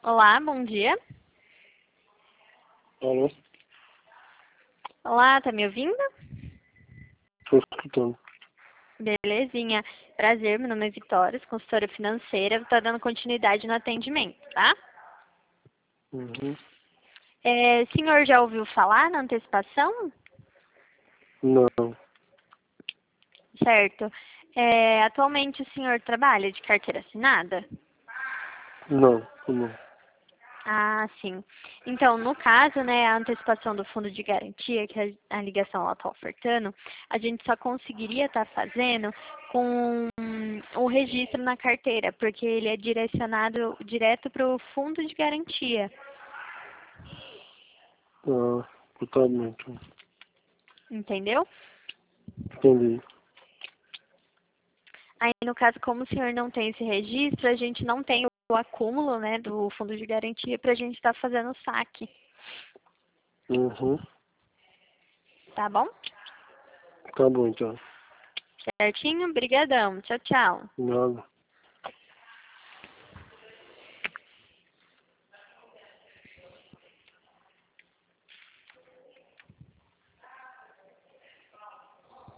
Olá, bom dia. Alô? Olá, tá me ouvindo? Estou escutando. Belezinha. Prazer, meu nome é Vitória, consultora financeira. Estou dando continuidade no atendimento, tá? Uhum. O senhor já ouviu falar na antecipação? Não, Certo. Atualmente o senhor trabalha de carteira assinada? não. Ah, sim. Então, no caso, né, a antecipação do fundo de garantia, que a ligação ela está ofertando, a gente só conseguiria estar fazendo com o registro na carteira, porque ele é direcionado direto para o fundo de garantia, Ah, totalmente. entendeu? Entendi. Aí, no caso, como o senhor não tem esse registro, a gente não tem o acúmulo, né, do fundo de garantia para a gente estar fazendo o saque, Uhum. tá bom? Tá bom, então. Certinho? Brigadão. Tchau, tchau. Nada.